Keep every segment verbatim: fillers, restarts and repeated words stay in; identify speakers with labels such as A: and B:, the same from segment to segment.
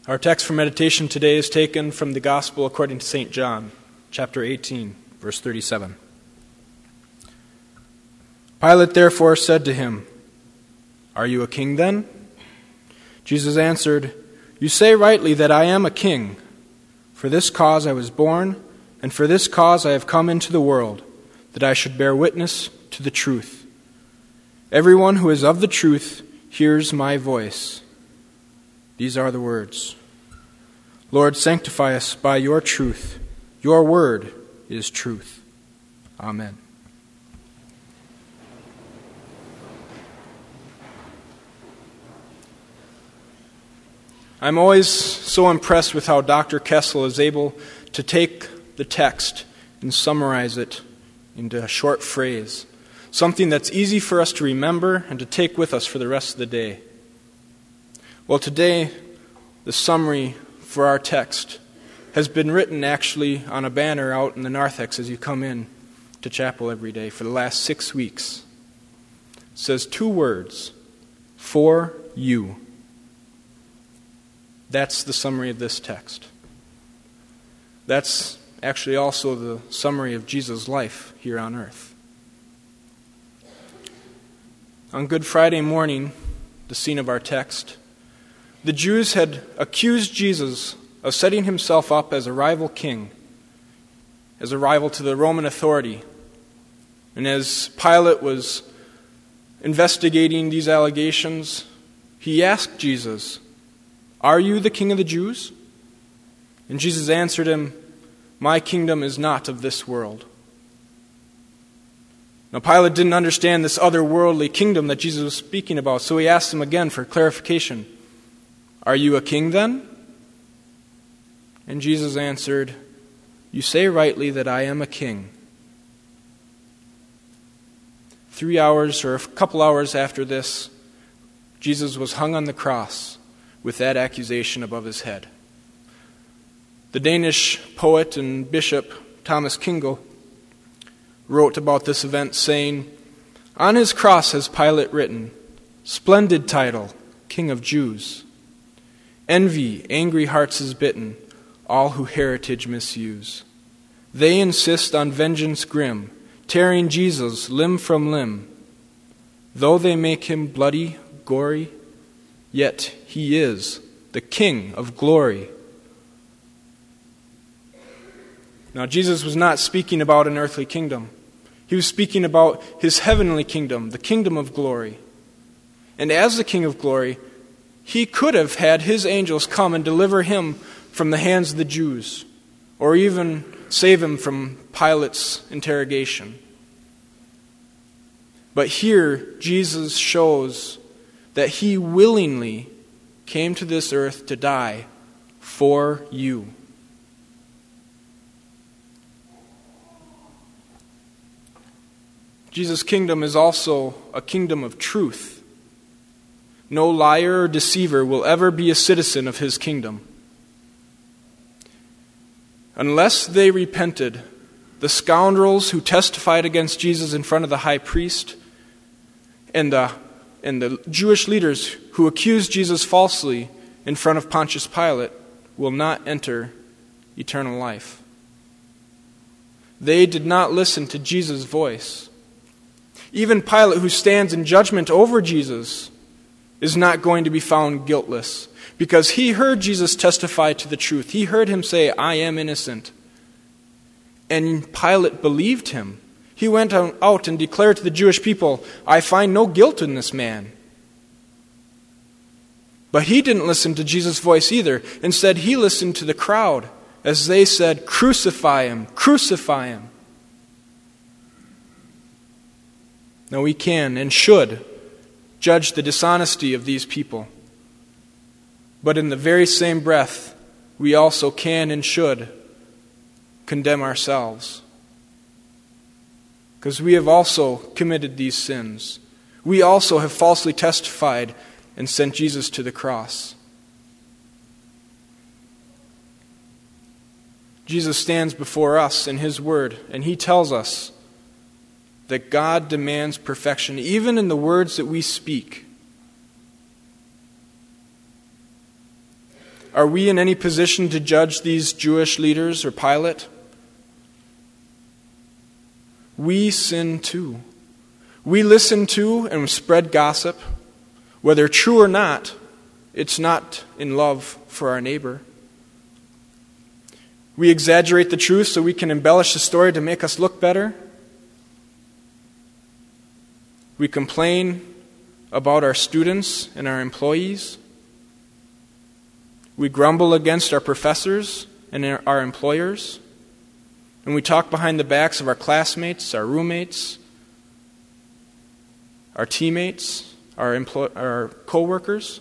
A: Our text for meditation today is taken from the Gospel according to Saint John, chapter eighteen, verse thirty-seven. Pilate therefore said to him, "Are you a king then?" Jesus answered, "You say rightly that I am a king. For this cause I was born, and for this cause I have come into the world, that I should bear witness to the truth. Everyone who is of the truth hears my voice." These are the words. Lord, sanctify us by your truth. Your word is truth. Amen. I'm always so impressed with how Doctor Kessel is able to take the text and summarize it into a short phrase, something that's easy for us to remember and to take with us for the rest of the day. Well, today, the summary for our text has been written actually on a banner out in the narthex as you come in to chapel every day for the last six weeks. It says two words, "For you." That's the summary of this text. That's actually also the summary of Jesus' life here on earth. On Good Friday morning, the scene of our text, the Jews had accused Jesus of setting himself up as a rival king, as a rival to the Roman authority. And as Pilate was investigating these allegations, he asked Jesus, "Are you the king of the Jews?" And Jesus answered him, "My kingdom is not of this world." Now Pilate didn't understand this otherworldly kingdom that Jesus was speaking about, so he asked him again for clarification. "Are you a king then?" And Jesus answered, "You say rightly that I am a king." Three hours or a couple hours after this, Jesus was hung on the cross with that accusation above his head. The Danish poet and bishop Thomas Kingle wrote about this event saying, "On his cross has Pilate written, splendid title, King of Jews. Envy, angry hearts is bitten, all who heritage misuse. They insist on vengeance grim, tearing Jesus limb from limb. Though they make him bloody, gory, yet he is the King of glory." Now, Jesus was not speaking about an earthly kingdom. He was speaking about his heavenly kingdom, the kingdom of glory. And as the King of glory, he could have had his angels come and deliver him from the hands of the Jews, or even save him from Pilate's interrogation. But here, Jesus shows that he willingly came to this earth to die for you. Jesus' kingdom is also a kingdom of truth. No liar or deceiver will ever be a citizen of his kingdom. Unless they repented, the scoundrels who testified against Jesus in front of the high priest and the, and the Jewish leaders who accused Jesus falsely in front of Pontius Pilate will not enter eternal life. They did not listen to Jesus' voice. Even Pilate, who stands in judgment over Jesus, is not going to be found guiltless, because he heard Jesus testify to the truth. He heard him say, "I am innocent." And Pilate believed him. He went out and declared to the Jewish people, "I find no guilt in this man." But he didn't listen to Jesus' voice either. Instead, he listened to the crowd as they said, "Crucify him, crucify him." Now we can and should judge the dishonesty of these people. But in the very same breath, we also can and should condemn ourselves. Because we have also committed these sins. We also have falsely testified and sent Jesus to the cross. Jesus stands before us in his word, and he tells us that God demands perfection, even in the words that we speak. Are we in any position to judge these Jewish leaders or Pilate? We sin too. We listen to and spread gossip. Whether true or not, it's not in love for our neighbor. We exaggerate the truth so we can embellish the story to make us look better. We complain about our students and our employees. We grumble against our professors and our employers. And we talk behind the backs of our classmates, our roommates, our teammates, our, employ- our co-workers.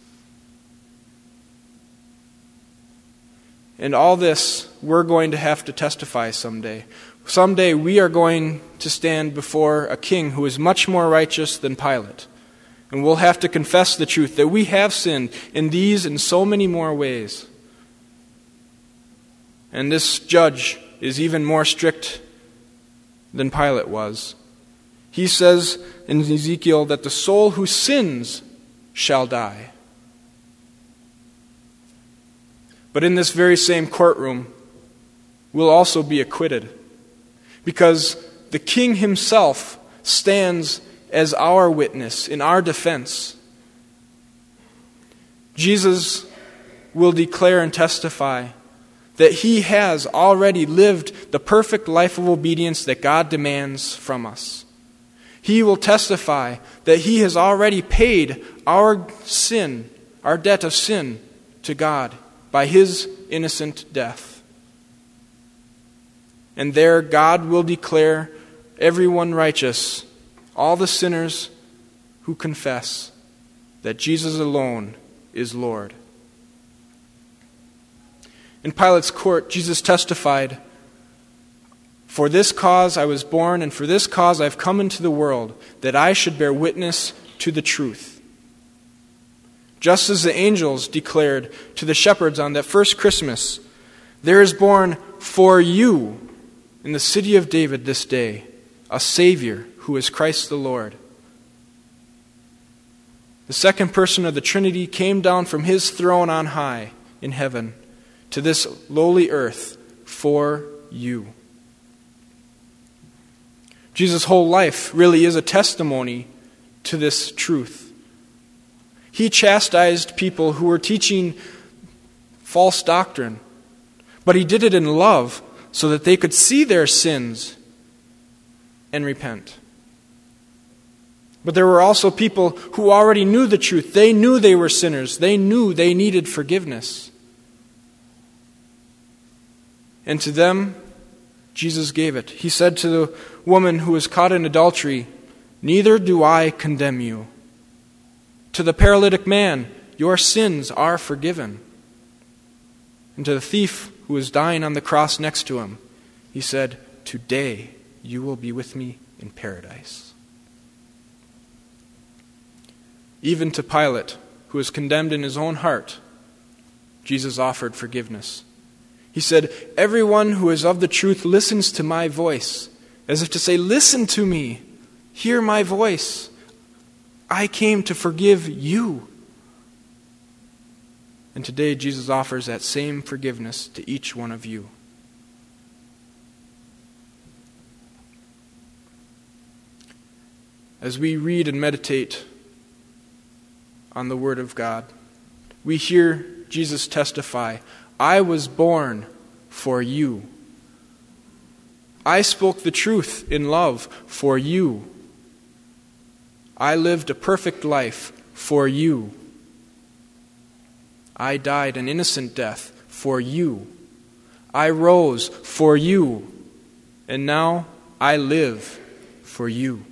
A: And all this, we're going to have to testify someday. Someday we are going to stand before a king who is much more righteous than Pilate. And we'll have to confess the truth that we have sinned in these and so many more ways. And this judge is even more strict than Pilate was. He says in Ezekiel that the soul who sins shall die. But in this very same courtroom, we'll also be acquitted, because the king himself stands as our witness in our defense. Jesus will declare and testify that he has already lived the perfect life of obedience that God demands from us. He will testify that he has already paid our sin, our debt of sin to God by his innocent death. And there God will declare everyone righteous, all the sinners who confess that Jesus alone is Lord. In Pilate's court, Jesus testified, "For this cause I was born, and for this cause I have come into the world, that I should bear witness to the truth." Just as the angels declared to the shepherds on that first Christmas, "There is born for you in the city of David this day a Savior who is Christ the Lord." The second person of the Trinity came down from his throne on high in heaven to this lowly earth for you. Jesus' whole life really is a testimony to this truth. He chastised people who were teaching false doctrine, but he did it in love so that they could see their sins and repent. But there were also people who already knew the truth. They knew they were sinners. They knew they needed forgiveness. And to them, Jesus gave it. He said to the woman who was caught in adultery, "Neither do I condemn you." To the paralytic man, "Your sins are forgiven." And to the thief who was dying on the cross next to him, he said, "Today you will be with me in paradise." Even to Pilate, who was condemned in his own heart, Jesus offered forgiveness. He said, "Everyone who is of the truth listens to my voice," as if to say, "Listen to me, hear my voice. I came to forgive you." And today Jesus offers that same forgiveness to each one of you. As we read and meditate on the Word of God, we hear Jesus testify, "I was born for you. I spoke the truth in love for you. I lived a perfect life for you. I died an innocent death for you. I rose for you. And now I live for you."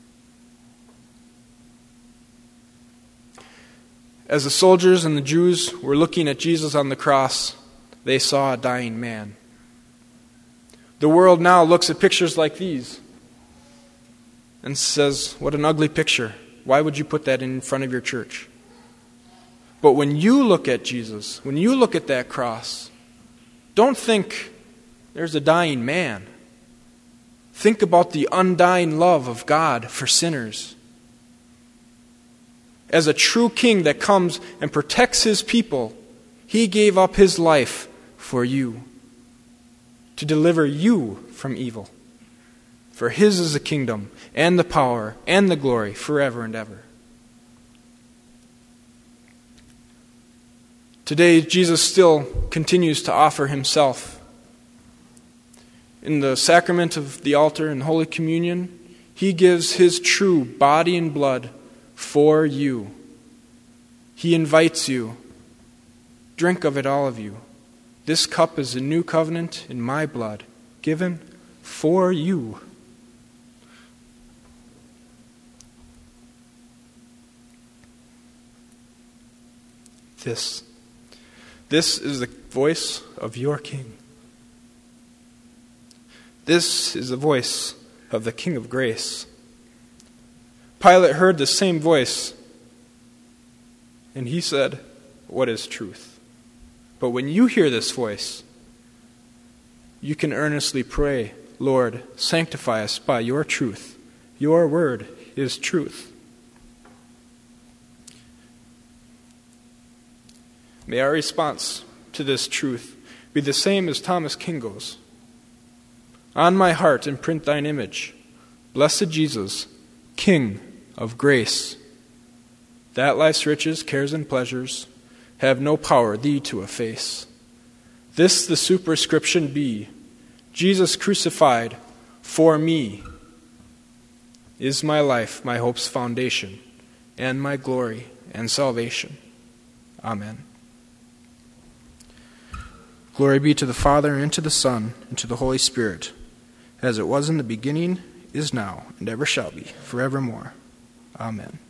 A: As the soldiers and the Jews were looking at Jesus on the cross, they saw a dying man. The world now looks at pictures like these and says, "What an ugly picture. Why would you put that in front of your church?" But when you look at Jesus, when you look at that cross, don't think there's a dying man. Think about the undying love of God for sinners. As a true king that comes and protects his people, He gave up his life for you, to deliver you from evil. For his is the kingdom, and the power, and the glory, forever and ever. Today, Jesus still continues to offer himself. In the sacrament of the altar and Holy Communion, he gives his true body and blood for you. He invites you. Drink of it, all of you. This cup is a new covenant in my blood, given for you. This, this is the voice of your King. This is the voice of the King of grace. Pilate heard the same voice, and he said, "What is truth?" But when you hear this voice, you can earnestly pray, "Lord, sanctify us by your truth. Your word is truth." May our response to this truth be the same as Thomas Kingo's. On my heart imprint thine image, blessed Jesus, King of grace, that life's riches, cares, and pleasures have no power thee to efface. This the superscription be, Jesus crucified for me is my life, my hope's foundation, and my glory and salvation. Amen. Glory be to the Father, and to the Son, and to the Holy Spirit, as it was in the beginning, is now, and ever shall be, forevermore. Amen.